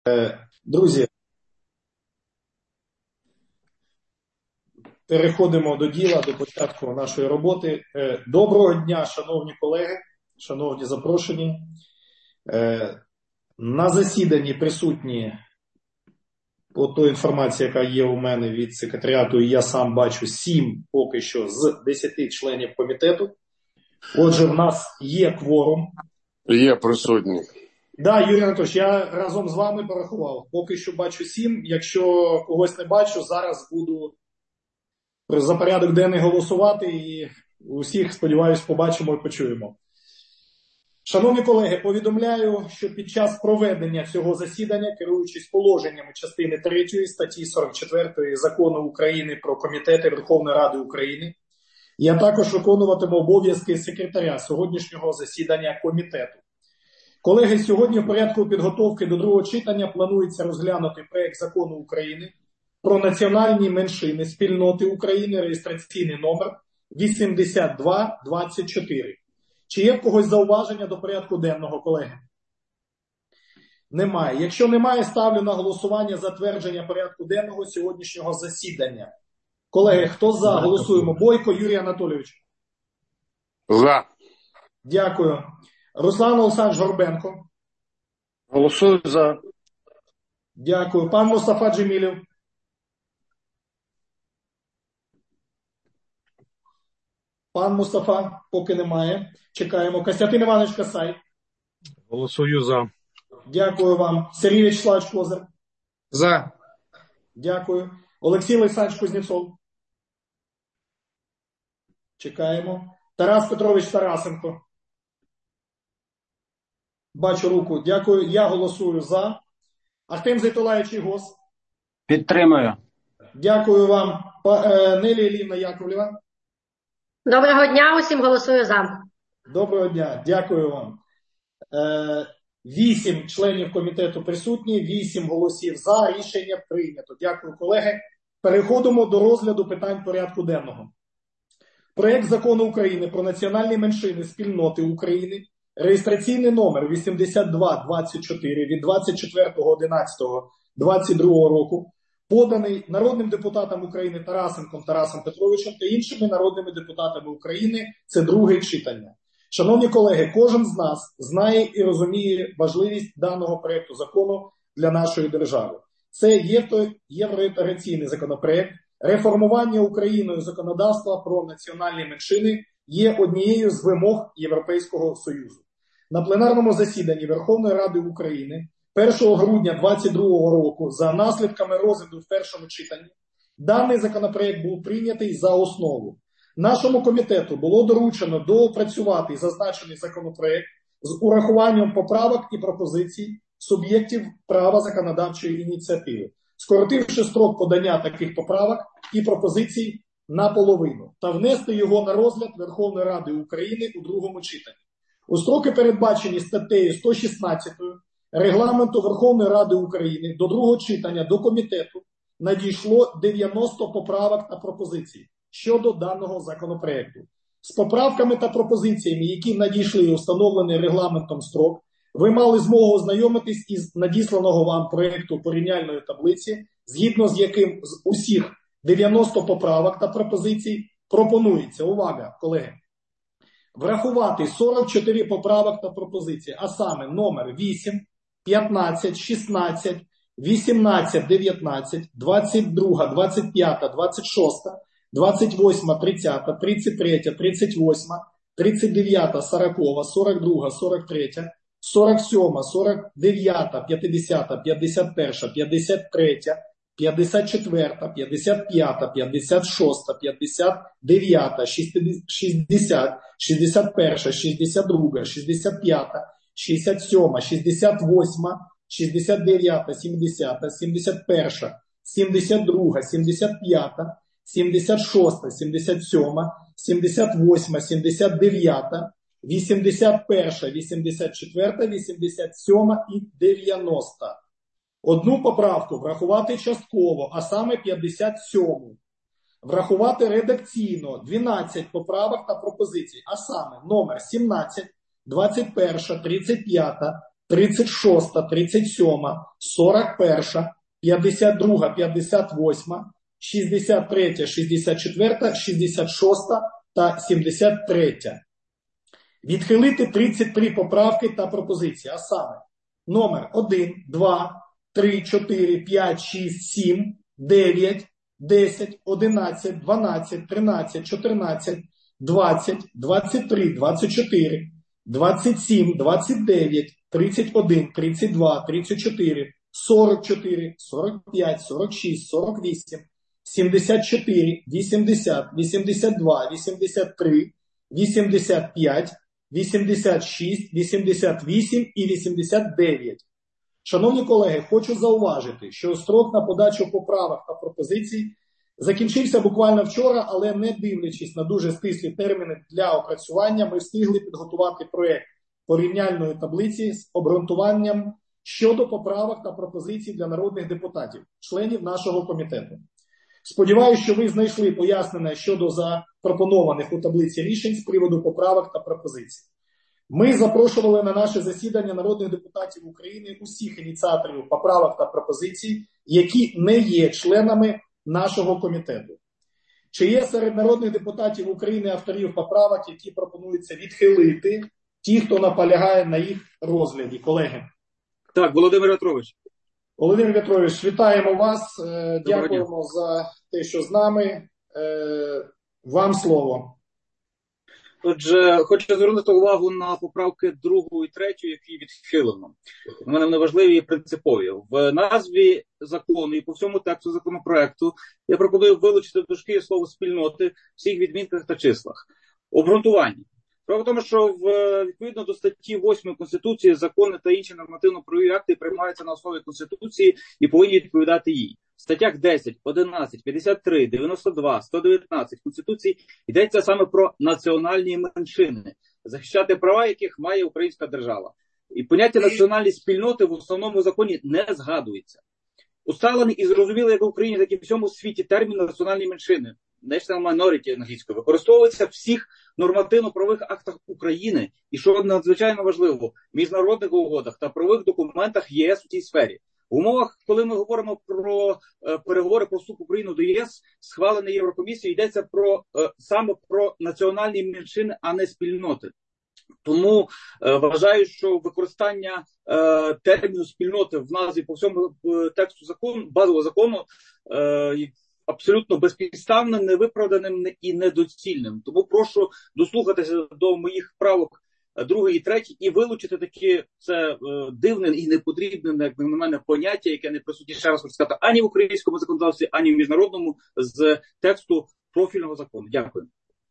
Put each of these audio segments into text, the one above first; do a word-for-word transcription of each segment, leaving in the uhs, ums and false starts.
Друзі, переходимо до діла, до початку нашої роботи. Доброго дня, шановні колеги, шановні запрошені. На засіданні присутні, по той інформації, яка є у мене від секретаріату, і я сам бачу, сім поки що з десяти членів комітету. Отже, в нас є кворум. Є присутні. Так, да, Юрій Анатолійович, я разом з вами порахував. Поки що бачу сім. Якщо когось не бачу, зараз буду за порядок денний голосувати і усіх, сподіваюся, побачимо і почуємо. Шановні колеги, повідомляю, що під час проведення цього засідання, керуючись положеннями частини третьої статті сорок четвертої Закону України про комітети Верховної Ради України, я також виконуватиму обов'язки секретаря сьогоднішнього засідання комітету. Колеги, сьогодні в порядку підготовки до другого читання планується розглянути проект Закону України про національні меншини спільноти України, реєстраційний номер вісімдесят два двадцять чотири. Чи є в когось зауваження до порядку денного, колеги? Немає. Якщо немає, ставлю на голосування затвердження порядку денного сьогоднішнього засідання. Колеги, хто за? Голосуємо. Бойко Юрій Анатолійович. За. Дякую. Руслан Олександрович Горбенко. Голосую за. Дякую. Пан Мустафа Джемілєв. Пан Мустафа, поки немає. Чекаємо. Костянтин Іванович Касай. Голосую за. Дякую вам. Сергій Вячеславович Козир. За. Дякую. Олексій Олександрович Кузнєцов. Чекаємо. Тарас Петрович Тарасенко. Бачу руку. Дякую. Я голосую за. Ахтем Зейтулаєвич Ігос. Підтримую. Дякую вам. Нелі Іллівна Яковлєва. Доброго дня, усім голосую за. Доброго дня, дякую вам. Вісім членів комітету присутні, вісім голосів за, рішення прийнято. Дякую, колеги. Переходимо до розгляду питань порядку денного. Проект Закону України про національні меншини спільноти України, реєстраційний номер вісімдесят два двадцять чотири від двадцять четвертого одинадцятого двадцять другого року, поданий народним депутатом України Тарасенком Тарасом Петровичем та іншими народними депутатами України. Це друге читання. Шановні колеги, кожен з нас знає і розуміє важливість даного проєкту закону для нашої держави. Це євроінтеграційний законопроєкт. Реформування Україною законодавства про національні меншини є однією з вимог Європейського Союзу. На пленарному засіданні Верховної Ради України першого грудня двадцять другого року за наслідками розгляду в першому читанні даний законопроект був прийнятий за основу. Нашому комітету було доручено доопрацювати зазначений законопроект з урахуванням поправок і пропозицій суб'єктів права законодавчої ініціативи, скоротивши строк подання таких поправок і пропозицій наполовину, та внести його на розгляд Верховної Ради України у другому читанні. У строки, передбачені статтею сто шістнадцять Регламенту Верховної Ради України, до другого читання до комітету надійшло дев'яносто поправок та пропозицій щодо даного законопроекту. З поправками та пропозиціями, які надійшли у встановлений регламентом строк, ви мали змогу ознайомитись із надісланого вам проєкту порівняльної таблиці, згідно з яким з усіх дев'яноста поправок та пропозицій пропонується, увага, колеги, врахувати сорок чотири поправок та пропозиції, а саме номер вісім, п'ятнадцять, шістнадцять, вісімнадцять, дев'ятнадцять, двадцять два, двадцять п'ять, двадцять шість, двадцять вісім, тридцять, тридцять три, тридцять вісім, тридцять дев'ять, сорок, сорок два, сорок три, сорок сім, сорок дев'ять, п'ятдесят, п'ятдесят один, п'ятдесят три, п'ятдесят чотири, п'ятдесят п'ять, п'ятдесят шість, п'ятдесят дев'ять, шістдесят, шістдесят один, шістдесят два, шістдесят п'ять, шістдесят сім, шістдесят вісім, шістдесят дев'ять, сімдесят, сімдесят один, сімдесят два, сімдесят п'ять, сімдесят шість, сімдесят сім, сімдесят вісім, сімдесят дев'ять, вісімдесят один, вісімдесят чотири, вісімдесят сім і дев'яносто. Одну поправку врахувати частково, а саме п'ятдесят сьому. Врахувати редакційно дванадцять поправок та пропозицій, а саме номер сімнадцять, двадцять один, тридцять п'ять, тридцять шоста, тридцять сьома, сорок перша, п'ятдесят друга, п'ятдесят восьма, шістдесят третя, шістдесят четверта, шістдесят шоста та сімдесят третя. Відхилити тридцять три поправки та пропозиції, а саме номер один, два, три, чотири, п'ять, шість, сім, дев'ять, десять, одинадцять, дванадцять, тринадцять, чотирнадцять, двадцять, двадцять три, двадцять чотири, двадцять сім, двадцять дев'ять, тридцять один, тридцять два, тридцять чотири, сорок чотири, сорок п'ять, сорок шість, сорок вісім, сімдесят чотири, вісімдесят, вісімдесят два, вісімдесят три, вісімдесят п'ять, вісімдесят шість, вісімдесят вісім і вісімдесят дев'ять. Шановні колеги, хочу зауважити, що строк на подачу поправок та пропозицій закінчився буквально вчора, але не дивлячись на дуже стислі терміни для опрацювання, ми встигли підготувати проєкт порівняльної таблиці з обґрунтуванням щодо поправок та пропозицій для народних депутатів, членів нашого комітету. Сподіваюся, що ви знайшли пояснення щодо запропонованих у таблиці рішень з приводу поправок та пропозицій. Ми запрошували на наше засідання народних депутатів України усіх ініціаторів поправок та пропозицій, які не є членами нашого комітету. Чи є серед народних депутатів України авторів поправок, які пропонуються відхилити, ті, хто наполягає на їх розгляді? Колеги. Так, Володимир В'ятрович. Володимир В'ятрович, вітаємо вас. Дякуємо за те, що з нами. Вам слово. Отже, хочу звернути увагу на поправки другу і третю, які відхилено. У мене вони важливі і принципові. В назві закону і по всьому тексту законопроекту я пропоную вилучити дужки слово «спільноти» в всіх відмінках та числах. Обґрунтування. Справа в тому, що в, відповідно до статті восьмої Конституції закони та інші нормативно-правові акти приймаються на основі Конституції і повинні відповідати їй. В статтях десять, одинадцять, п'ятдесят три, дев'яносто два, сто дев'ятнадцять Конституції йдеться саме про національні меншини, захищати права яких має українська держава. І поняття національної спільноти в основному законі не згадується. Усталений і зрозумілий як в Україні, так і в всьому світі термін національні меншини, national minority англійською, використовується в всіх нормативно-правових актах України і, що надзвичайно важливо, в міжнародних угодах та правових документах ЄС у цій сфері. В умовах, коли ми говоримо про е, переговори про вступ України до ЄС, схвалений Єврокомісією, йдеться про е, саме про національні меншини, а не спільноти. Тому е, вважаю, що використання е, терміну спільноти в назві по всьому е, тексту закону, базового закону е, абсолютно безпідставним, невиправданим і недоцільним. Тому прошу дослухатися до моїх правок другий і третій і вилучити таке це е, дивне і непотрібне, як на мене, поняття, яке не присутнє, ще раз хочу сказати, ані в українському законодавстві, ані в міжнародному з тексту профільного закону. Дякую.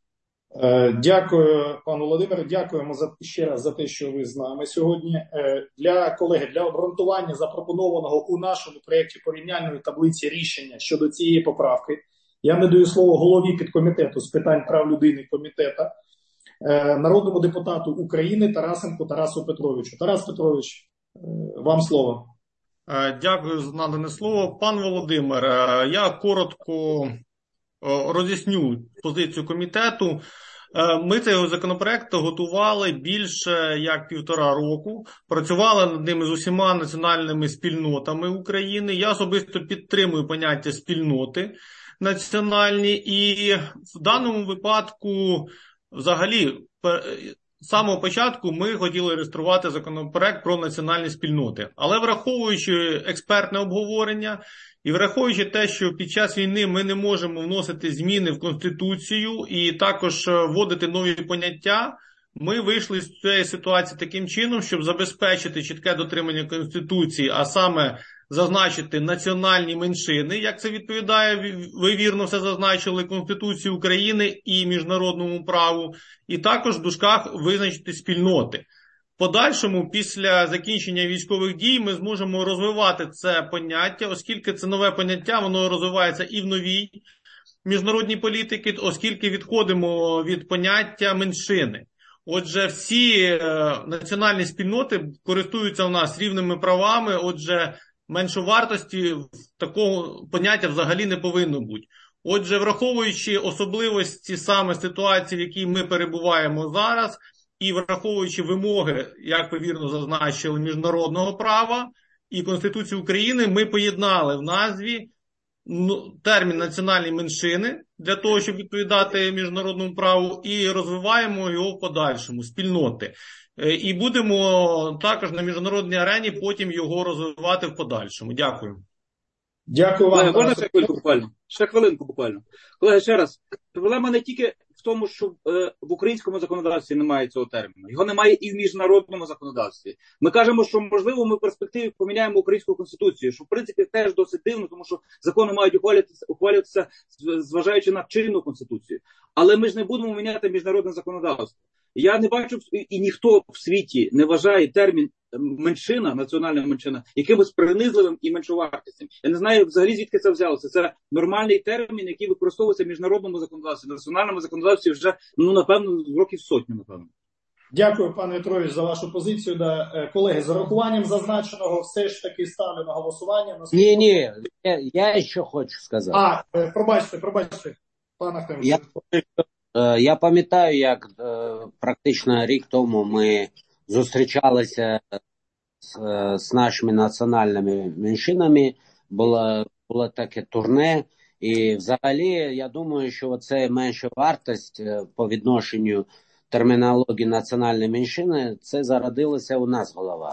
Дякую, пане Володимире. Дякуємо за, ще раз за те, що ви з нами сьогодні. Для колеги, для обґрунтування запропонованого у нашому проєкті порівняльної таблиці рішення щодо цієї поправки, я надаю слово голові підкомітету з питань прав людини комітету, народному депутату України Тарасенку Тарасу Петровичу. Тарас Петрович, вам слово. Дякую за надане слово. Пан Володимир, я коротко роз'ясню позицію комітету. Ми цей законопроект готували більше як півтора року, працювали над ним з усіма національними спільнотами України. Я особисто підтримую поняття спільноти національні і в даному випадку взагалі з самого початку ми хотіли реєструвати законопроект про національні спільноти. Але враховуючи експертне обговорення і враховуючи те, що під час війни ми не можемо вносити зміни в Конституцію і також вводити нові поняття, ми вийшли з цієї ситуації таким чином, щоб забезпечити чітке дотримання Конституції, а саме зазначити національні меншини, як це відповідає, ви вірно все зазначили, Конституції України і міжнародному праву, і також в дужках визначити спільноти. В подальшому, після закінчення військових дій, ми зможемо розвивати це поняття, оскільки це нове поняття, воно розвивається і в новій міжнародній політиці, оскільки відходимо від поняття меншини. Отже, всі е, національні спільноти користуються у нас рівними правами, отже, меншовартості такого поняття взагалі не повинно бути. Отже, враховуючи особливості саме ситуації, в якій ми перебуваємо зараз, і враховуючи вимоги, як ви вірно зазначили, міжнародного права і Конституції України, ми поєднали в назві термін національні меншини для того, щоб відповідати міжнародному праву, і розвиваємо його в подальшому, спільноти. І будемо також на міжнародній арені потім його розвивати в подальшому. Дякую. Дякую вам. Колеги, можна ще хвилинку буквально? Ще хвилинку буквально. Колеги, ще раз. Проблема не тільки в тому, що е, в українському законодавстві немає цього терміну. Його немає і в міжнародному законодавстві. Ми кажемо, що, можливо, ми в перспективі поміняємо українську конституцію, що, в принципі, теж досить дивно, тому що закони мають ухвалюватися, ухвалюватися зважаючи на чинну конституцію. Але ми ж не будемо міняти міжнародне законодавство. Я не бачу, і ніхто в світі не вважає термін меншина, національна меншина, якимось принизливим і меншовартісним. Я не знаю взагалі, звідки це взялося. Це нормальний термін, який використовується в міжнародному законодавстві, в національному законодавстві вже, ну, напевно, років сотні, напевно. Дякую, пане Петрович, за вашу позицію. Да, колеги, з урахуванням зазначеного все ж таки ставлю на голосування. Ні, ні, я, я ще хочу сказати. А, пробачте, пробачте, пане Ахтем. Я, я пам'ятаю, як практично рік тому ми зустрічалися з, з нашими національними меншинами, було, було таке турне, і взагалі я думаю, що це менша вартість по відношенню термінології національної меншини, це зародилося у нас в головах.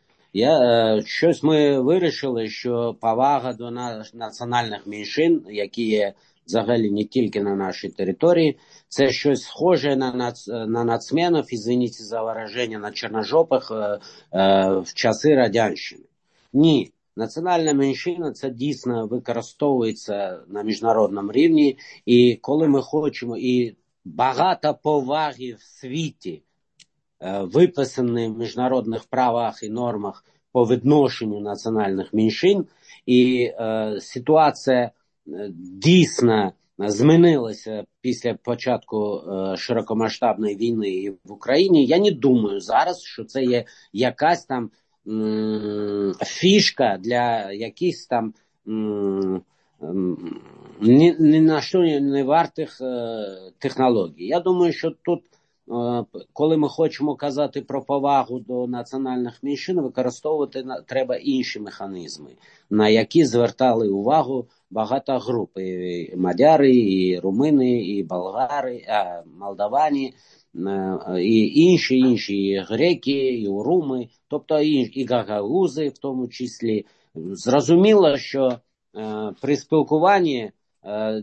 Я, щось ми вирішили, що повага до національних меншин, які є взагалі не тільки на нашій території, це щось схоже на, нац... на нацменів, извините за вираження, на чорножопих е, е, в часи Радянщини. Ні, національна меншина це дійсно використовується на міжнародному рівні, і коли ми хочемо, і багато поваги в світі е, виписані в міжнародних правах і нормах по відношенню національних меншин, і е, ситуація дійсно змінилася після початку е, широкомасштабної війни в Україні. Я не думаю зараз, що це є якась там м- фішка для якихось там м- м- ні, ні на що не вартих е, технологій. Я думаю, що тут, е, коли ми хочемо казати про повагу до національних меншин, використовувати на, треба інші механізми, на які звертали увагу багато груп, і мадяри, і румини, і болгари, а, молдавані, і інші, інші, і греки, і уруми, тобто і, і гагаузи в тому числі. Зрозуміло, що е, при спілкуванні, е,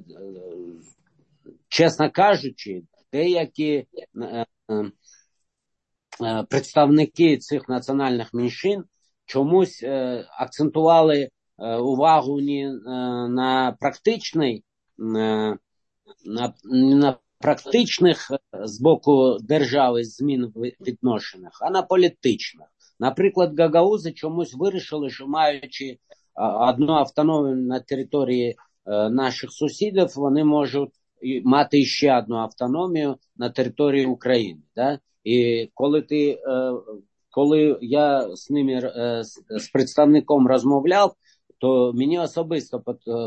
чесно кажучи, деякі е, е, представники цих національних меншин чомусь е, акцентували увагу не на практичний, на, на практичних з боку держави змін відношеннях, а на політичних. Наприклад, гагаузи чомусь вирішили, що маючи одну автономію на території наших сусідів, вони можуть мати ще одну автономію на території України. Да? І коли ти, коли я з ними, з представником розмовляв, то мені особисто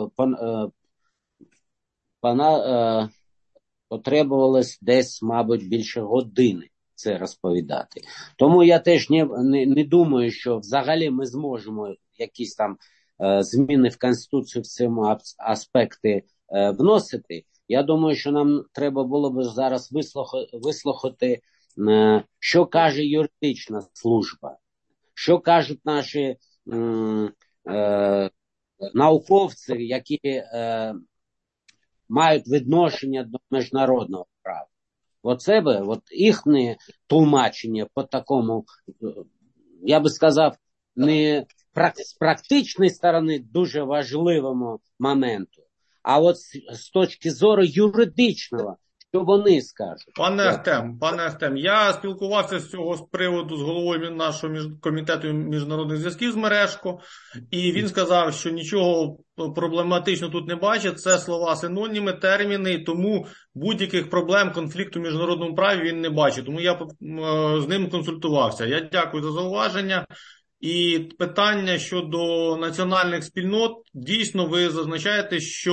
потребувалось десь, мабуть, більше години це розповідати. Тому я теж не, не, не думаю, що взагалі ми зможемо якісь там е, зміни в Конституцію в цьому аспекті е, вносити. Я думаю, що нам треба було б зараз вислухати, вислухати е, що каже юридична служба, що кажуть наші е, Е, науковці, які е, мають відношення до міжнародного права. Оце би, от їхнє тлумачення по такому, я би сказав, не з практичної сторони дуже важливому моменту, а от з, з точки зору юридичного, що вони скажуть. Пане Ахтем, пане Ахтем, я спілкувався з цього з приводу з головою нашого між... комітету міжнародних зв'язків з Мережко, і він сказав, що нічого проблематичного тут не бачить, це слова синоніми, терміни, тому будь-яких проблем конфлікту в міжнародному праві він не бачить, тому я з ним консультувався. Я дякую за зауваження. І питання щодо національних спільнот, дійсно ви зазначаєте, що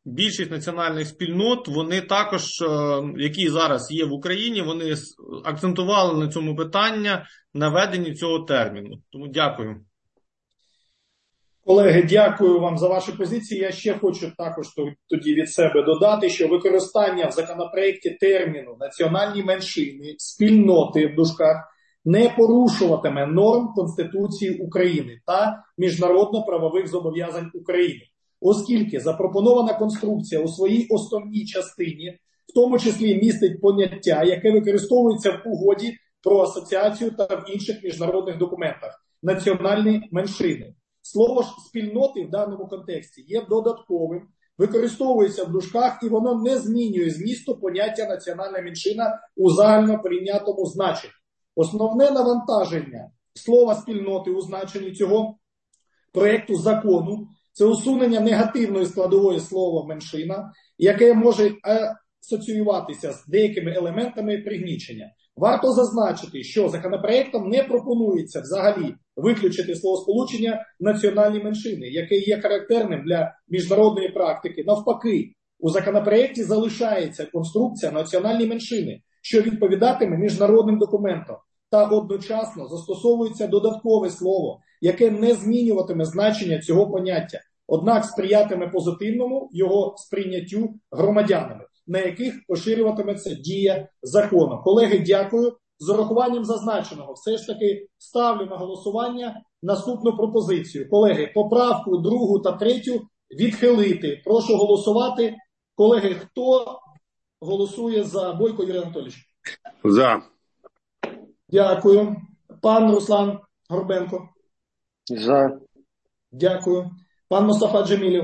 більшість національних спільнот, вони також, які зараз є в Україні, вони акцентували на цьому питання, на введенні цього терміну. Тому дякую. Колеги, дякую вам за ваші позиції. Я ще хочу також тоді від себе додати, що використання в законопроекті терміну «національні меншини», «спільноти» в дужках не порушуватиме норм Конституції України та міжнародно-правових зобов'язань України, оскільки запропонована конструкція у своїй основній частині, в тому числі містить поняття, яке використовується в угоді про асоціацію та в інших міжнародних документах – національні меншини. Слово ж «спільноти» в даному контексті є додатковим, використовується в дужках і воно не змінює змісту поняття «національна меншина» у загальноприйнятому значенні. Основне навантаження слова «спільноти» у значенні цього проєкту закону – це усунення негативної складової слова «меншина», яке може асоціюватися з деякими елементами пригнічення. Варто зазначити, що законопроектом не пропонується взагалі виключити словосполучення «національні меншини», яке є характерним для міжнародної практики. Навпаки, у законопроекті залишається конструкція «національні меншини», що відповідатиме міжнародним документам, та одночасно застосовується додаткове слово, яке не змінюватиме значення цього поняття, однак сприятиме позитивному його сприйняттю громадянами, на яких поширюватиметься дія закону. Колеги, дякую. З урахуванням зазначеного все ж таки ставлю на голосування наступну пропозицію. Колеги, поправку другу та третю відхилити. Прошу голосувати. Колеги, хто голосує за? Бойко Юрій Анатолійович? За. Дякую. Пан Руслан Горбенко? За. Дякую. Пан Мустафа Джемілєв?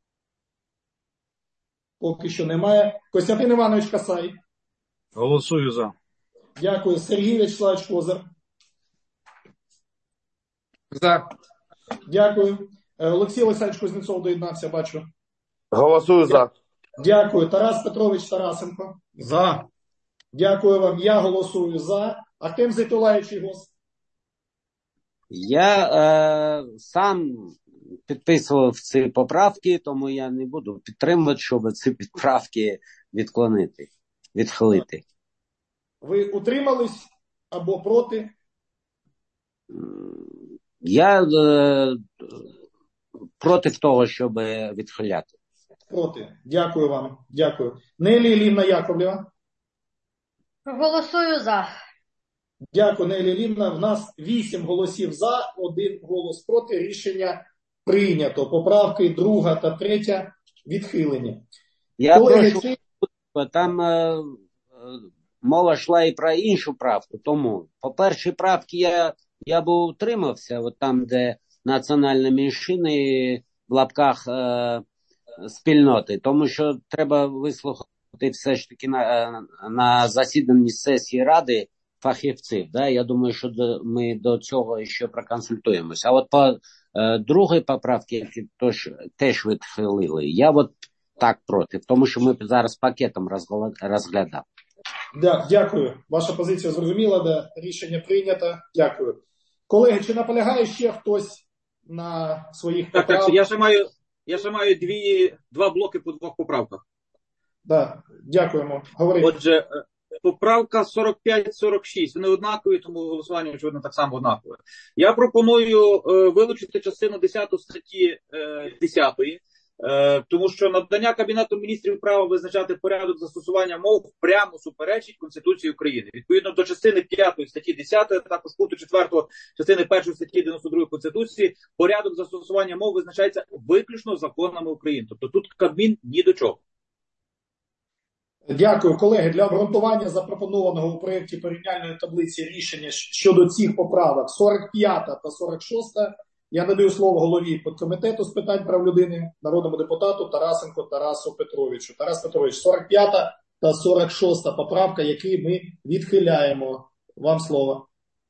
Поки що немає. Костянтин Іванович Касай? Голосую за. Дякую. Сергій Вячеславович Козир? За. Дякую. Олексій Олександрович Кузнєцов доєднався, бачу. Голосую за. Дякую. Тарас Петрович Тарасенко? За. Дякую вам. Я голосую за. Артем Зайтулаєвич Ігос? Я е, сам підписував ці поправки, тому я не буду підтримувати, щоб ці поправки відклонити, відхилити. Ви утримались або проти? Я е, проти того, щоб відхиляти. Проти. Дякую вам. Дякую. Нелі Іллівна Яковлєва? Голосую за. Дякую, Нелі Іллівна. В нас вісім голосів за, один голос проти. Рішення прийнято. Поправки друга та третя відхилені. Я Колеги, прошу, ці... там е, мова йшла і про іншу правку. Тому по першій правці я, я би утримався, от там, де національні меншини в лапках е, спільноти, тому що треба вислухати все ж таки на, на засіданні сесії Ради фахівців. Да? Я думаю, що до, ми до цього ще проконсультуємося. А от по е, другій поправці, які тож, теж відхилили, я от так проти, тому що ми зараз пакетом розглядаємо. Да, дякую. Ваша позиція зрозуміла, да. Рішення прийнято. Дякую. Колеги, чи наполягає ще хтось на своїх так, поправках? Так, я ще маю, я ще маю дві, два блоки по двох поправках. Да, дякуємо. Говоріть. Отже, поправка сорок п'ять сорок шість, вони однакові, тому голосування, очевидно, так само однакове. Я пропоную е, вилучити частину десяту статті е, десятої, е, тому що надання Кабінету міністрів права визначати порядок застосування мов прямо суперечить Конституції України. Відповідно до частини п'ятої статті десятої, також пункту четвертого частини першої статті дев'яносто другої Конституції, порядок застосування мов визначається виключно законами України. Тобто тут Кабмін ні до чого. Дякую, колеги. Для обґрунтування запропонованого у проєкті порівняльної таблиці рішення щодо цих поправок сорок п'ята та сорок шоста я надаю слово голові підкомітету з питань прав людини, народному депутату Тарасенко Тарасу Петровичу. Тарас Петрович, сорок п'ята та сорок шоста поправка, які ми відхиляємо. Вам слово.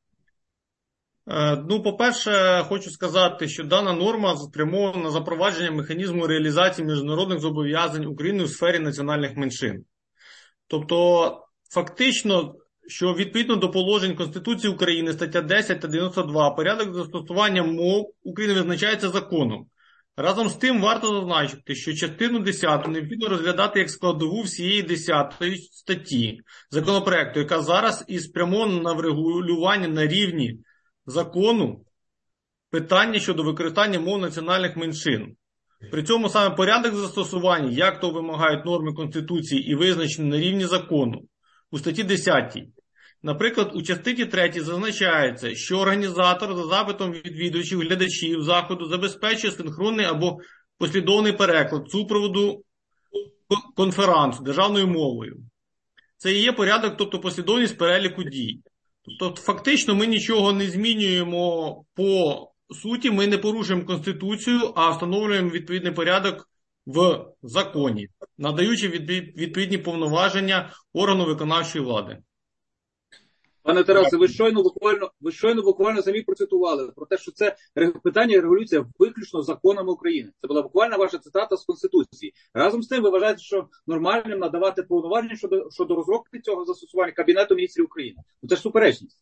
Ну, по-перше, хочу сказати, що дана норма спрямована на запровадження механізму реалізації міжнародних зобов'язань України у сфері національних меншин. Тобто, фактично, що відповідно до положень Конституції України, стаття десять та дев'яносто два, порядок застосування мов України визначається законом. Разом з тим варто зазначити, що частину десяту необхідно розглядати як складову всієї десятої статті законопроекту, яка зараз і спрямована на врегулювання на рівні закону питання щодо використання мов національних меншин. При цьому саме порядок застосування, як то вимагають норми Конституції і визначені на рівні закону, у статті десятій. Наприклад, у частині третій зазначається, що організатор за запитом відвідувачів, глядачів заходу забезпечує синхронний або послідовний переклад супроводу конферансу державною мовою. Це і є порядок, тобто послідовність переліку дій. Тобто фактично ми нічого не змінюємо по суті, ми не порушуємо Конституцію, а встановлюємо відповідний порядок в законі, надаючи відповідні повноваження органу виконавчої влади. Пане Тарасе, ви щойно буквально, ви щойно буквально самі процитували про те, що це питання регулюється виключно законами України. Це була буквально ваша цитата з Конституції. Разом з тим ви вважаєте, що нормальним надавати повноваження щодо, щодо розробки цього застосування Кабінету міністрів України. Ну це ж суперечність.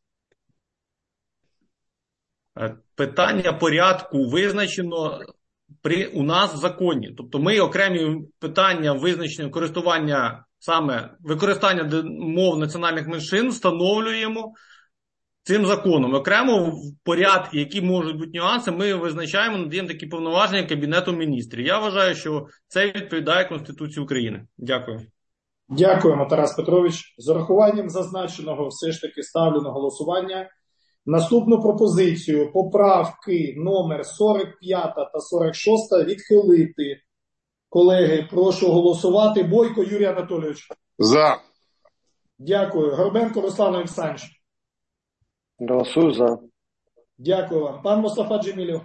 Питання порядку визначено при, у нас в законі. Тобто ми окремі питання визначення користування, саме використання мов національних меншин встановлюємо цим законом. Окремо в порядку, які можуть бути нюанси, ми визначаємо, надаємо такі повноваження Кабінету міністрів. Я вважаю, що це відповідає Конституції України. Дякую. Дякуємо, Тарас Петрович. З урахуванням зазначеного все ж таки ставлю на голосування наступну пропозицію поправки номер сорок п'ять та сорок шість відхилити. Колеги, прошу голосувати. Бойко Юрій Анатолійович. За. Дякую. Горбенко Руслан Олександрович. Голосую за. Дякую вам. Пан Мустафа Джемілєв.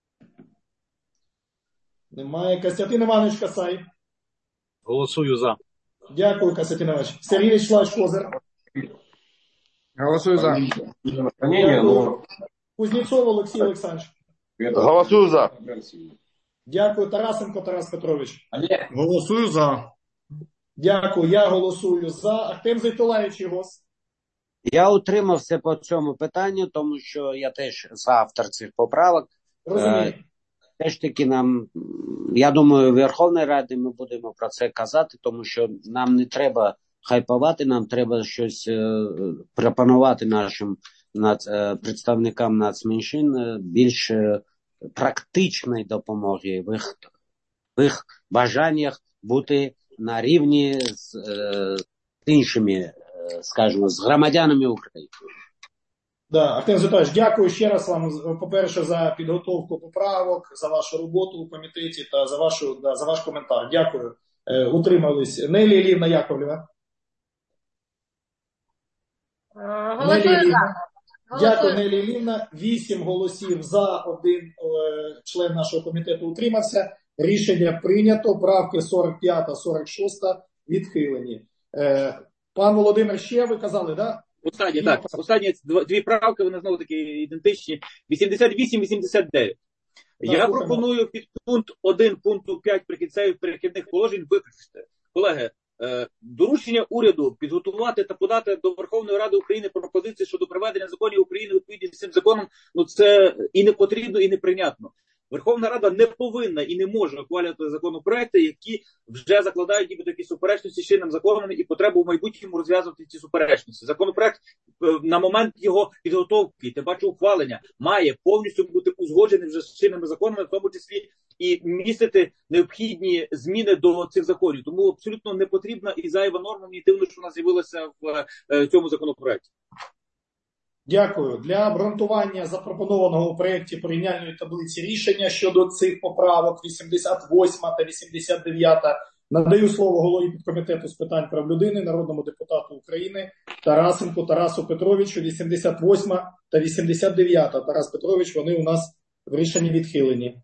Немає. Костянтин Іванович Касай. Голосую за. Дякую, Костянтин Іванович. Сергій Вячеславович Козир. Голосую за. Дякую. Кузнєцов Олексій Олександрович. Голосую за. Дякую. Тарасенко Тарас Петрович. Голосую за. Дякую. Я голосую за. Ахтем Зейтулаєвич Єгос. Я утримався по цьому питанню, тому що я теж автор цих поправок. Розумію. Теж таки нам, я думаю, в Верховній Раді ми будемо про це казати, тому що нам не треба хайпувати, нам треба щось е, пропонувати нашим над, е, представникам нацменшин е, більш е, практичної допомоги в їх, в їх бажаннях бути на рівні з е, іншими, е, скажімо, з громадянами України. Да, Ахтем Зейтулаєвич, дякую ще раз вам, по-перше, за підготовку поправок, за вашу роботу у комітеті та за, вашу, да, за ваш коментар. Дякую. Е, утримались. Нелі Іллівна Яковлєва. Голосую за. Дякую, Нелі Іллівна. Вісім голосів за, один е, член нашого комітету утримався. Рішення прийнято. Правки сорок п'ять сорок шість відхилені. Е, пан Володимир, ще ви казали, так? Да? Останні, так. Останні дві правки, вони знову таки ідентичні. вісімдесят вісім вісімдесят дев'ять. Я пропоную під пункт один пункту п'ять прикінцевих перехідних положень виключити. Колеги, доручення уряду підготувати та подати до Верховної Ради України пропозиції щодо приведення законів України відповідно з цим законом, ну це і не потрібно, і не прийнятно. Верховна Рада не повинна і не може ухвалювати законопроекти, які вже закладають ніби такі суперечності з чинним законом і потребу в майбутньому розв'язувати ці суперечності. Законопроект на момент його підготовки, тим паче ухвалення, має повністю бути узгоджений вже з чинними законами, в тому числі і містити необхідні зміни до цих законів. Тому абсолютно не потрібна і зайва норма, мені дивно, що вона з'явилася в цьому законопроекті. Дякую. Для обґрунтування запропонованого у проєкті порівняльної таблиці рішення щодо цих поправок вісімдесят восьма та вісімдесят дев'ята надаю слово голові підкомітету з питань прав людини, народному депутату України Тарасенку Тарасу Петровичу. вісімдесят восьма та вісімдесят дев'ята. Тарас Петрович, вони у нас в рішенні відхилені.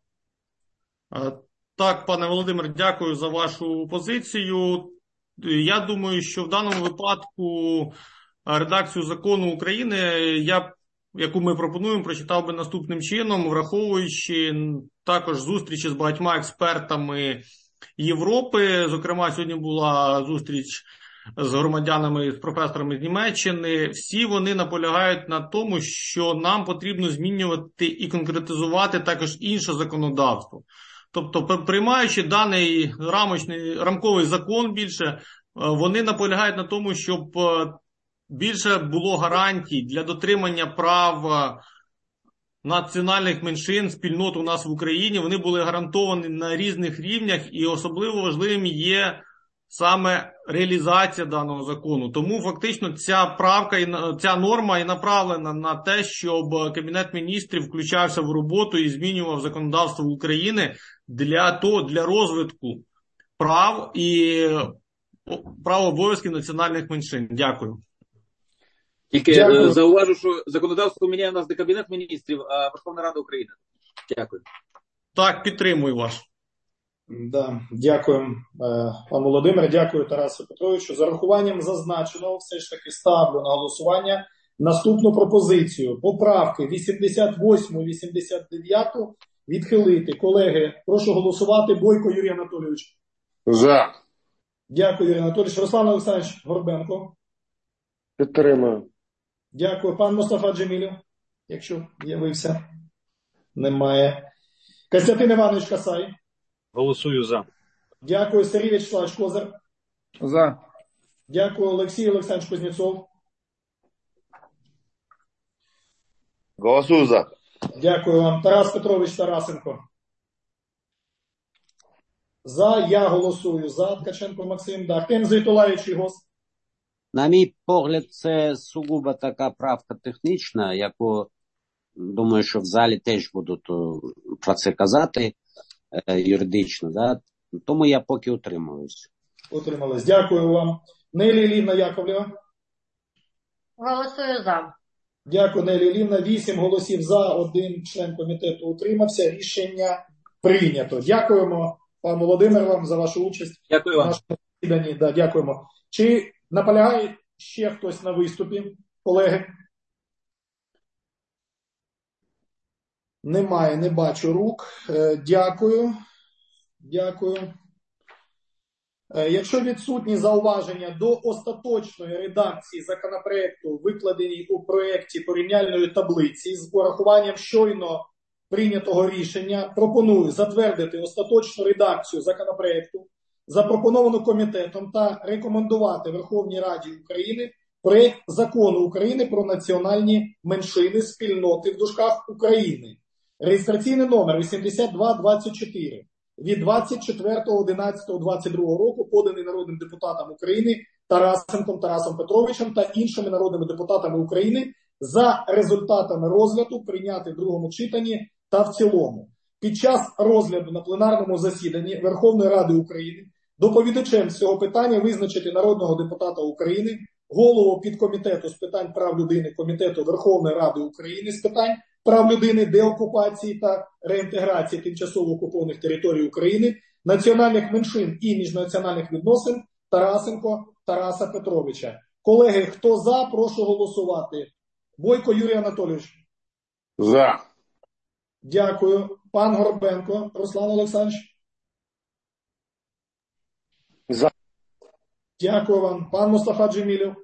Так, пане Володимир, дякую за вашу позицію. Я думаю, що в даному випадку редакцію закону України, я, яку ми пропонуємо, прочитав би наступним чином, враховуючи також зустрічі з багатьма експертами Європи. Зокрема, сьогодні була зустріч з громадянами, з професорами з Німеччини. Всі вони наполягають на тому, що нам потрібно змінювати і конкретизувати також інше законодавство. Тобто, приймаючи даний рамочний, рамковий закон більше, вони наполягають на тому, щоб більше було гарантій для дотримання прав національних меншин, спільнот у нас в Україні. Вони були гарантовані на різних рівнях, і особливо важливим є саме реалізація даного закону. Тому фактично ця правка, ця норма і направлена на те, щоб Кабінет міністрів включався в роботу і змінював законодавство України для того, для розвитку прав і прав обов'язків національних меншин. Дякую. Тільки Дякую. зауважу, що законодавство міняє у нас не Кабінет міністрів, а Верховна Рада України. Дякую. Так, підтримую вас. Да, дякую, пан Володимир, дякую Тарасу Петровичу. За рахуванням зазначеного все ж таки ставлю на голосування наступну пропозицію. Поправки вісімдесят восьму, вісімдесят дев'яту відхилити. Колеги, прошу голосувати. Бойко Юрій Анатолійович. За. Дякую, Юрій Анатолійович. Руслан Олександрович Горбенко. Підтримую. Дякую. Пан Мустафа Джемілєв, якщо з'явився. Немає. Костянтин Іванович Касай. Голосую за. Дякую. Сергій Вячеславович Козир. За. Дякую. Олексій Олександрович Кузнєцов. Голосую за. Дякую вам. Тарас Петрович Тарасенко. За. Я голосую за. Ткаченко Максим. Да. Артем Зайтулаєвич Ігос. На мій погляд, це сугубо така правка технічна, яку, думаю, що в залі теж будуть про це казати е, юридично. Да? Тому я поки утримуюсь. Утримались. Дякую вам. Нелі Іллівна Яковлєва. Голосую за. Дякую, Нелі Іллівна. Вісім голосів за, один член комітету утримався. Рішення прийнято. Дякуємо, пан Володимир, вам за вашу участь. Дякую вам. В нашому засіданні. Да, дякуємо. Чи наполягає ще хтось на виступі, колеги? Немає, не бачу рук. Дякую. Дякую. Якщо відсутні зауваження до остаточної редакції законопроекту, викладені у проєкті порівняльної таблиці з урахуванням щойно прийнятого рішення, пропоную затвердити остаточну редакцію законопроекту, запропоновану комітетом, та рекомендувати Верховній Раді України проєкт Закону України про національні меншини, спільноти в дужках України. Реєстраційний номер вісімдесят два двадцять чотири від двадцять четвертого одинадцятого двадцять другого року, поданий народним депутатом України Тарасенком Тарасом Петровичем та іншими народними депутатами України, за результатами розгляду прийняти в другому читанні та в цілому. Під час розгляду на пленарному засіданні Верховної Ради України доповідачем з цього питання визначити народного депутата України, голову підкомітету з питань прав людини Комітету Верховної Ради України з питань прав людини, деокупації та реінтеграції тимчасово окупованих територій України, національних меншин і міжнаціональних відносин Тарасенко Тараса Петровича. Колеги, хто за, прошу голосувати. Бойко Юрій Анатолійович. За. Дякую. Пан Горбенко Руслан Олександрович. За. Дякую вам. Пан Мустафа Джемілєв.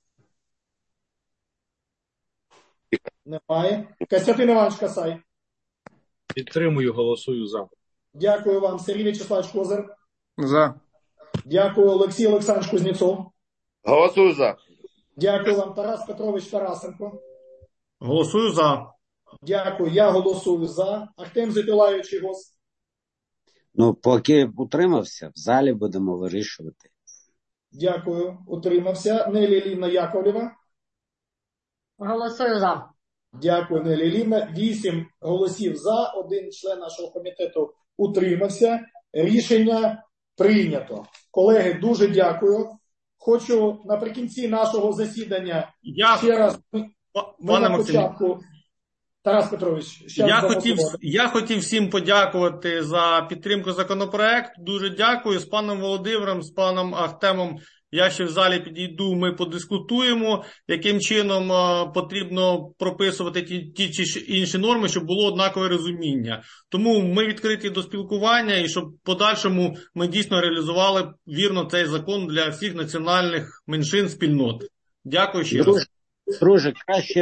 Немає. Костянтин Іванович Касай. Підтримую, голосую за. Дякую вам. Сергій Вячеславович Козир. За. Дякую. Олексій Олександрович Кузнєцов. Голосую за. Дякую вам. Тарас Петрович Тарасенко. Голосую за. Дякую. Я голосую за. Артем Зайтулаєвич Ігос. Ну, поки утримався, в залі будемо вирішувати. Дякую. Утримався. Нелі Іллівна Яковлєва. Голосую за. Дякую, Нелі Іллівна. Вісім голосів за, один член нашого комітету утримався. Рішення прийнято. Колеги, дуже дякую. Хочу наприкінці нашого засідання Я... ще раз, ми, ми на Максим, початку, Тарас Петрович, ще я раз хотів, я хотів всім подякувати за підтримку законопроекту. Дуже дякую. З паном Володимиром, з паном Ахтемом я ще в залі підійду, ми подискутуємо, яким чином а, потрібно прописувати ті, ті чи інші норми, щоб було однакове розуміння. Тому ми відкриті до спілкування і щоб в подальшому ми дійсно реалізували вірно цей закон для всіх національних меншин, спільнот. Дякую ще раз. Друже, друже, краще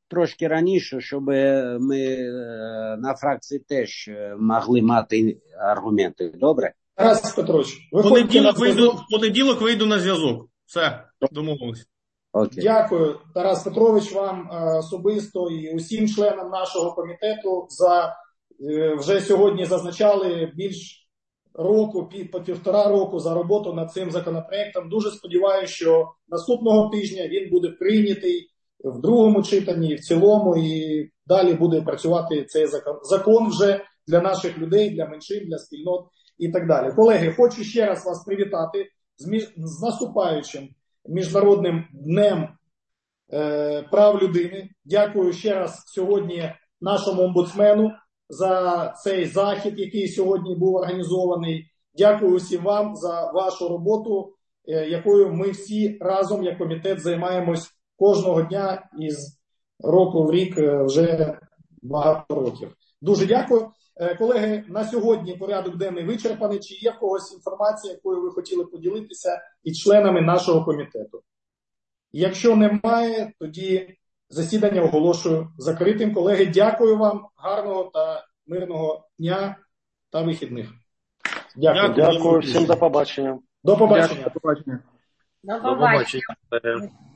трошки раніше, щоб ми на фракції теж могли мати аргументи. Добре? Тарас Петрович, В виходьте на понеділок вийду, зв'язок. в понеділок вийду на зв'язок. Все, домовились. Окей. Дякую, Тарас Петрович, вам е, особисто і усім членам нашого комітету за е, вже сьогодні зазначали більш року, пів, по півтора року за роботу над цим законопроектом. Дуже сподіваюся, що наступного тижня він буде прийнятий в другому читанні, в цілому, і далі буде працювати цей закон, закон вже для наших людей, для меншин, для спільнот і так далі. Колеги, хочу ще раз вас привітати з, між... з наступаючим Міжнародним днем е, прав людини. Дякую ще раз сьогодні нашому омбудсмену за цей захід, який сьогодні був організований. Дякую усім вам за вашу роботу, е, якою ми всі разом, як комітет, займаємось кожного дня із року в рік е, вже багато років. Дуже дякую. Е, колеги, на сьогодні порядок денний вичерпаний. Чи є в когось інформація, якою ви хотіли поділитися із членами нашого комітету? Якщо немає, тоді засідання оголошую закритим. Колеги, дякую вам, гарного та мирного дня та вихідних. Дякую. Дякую. Дякую всім, до побачення. До побачення. До побачення. До До побачення. побачення.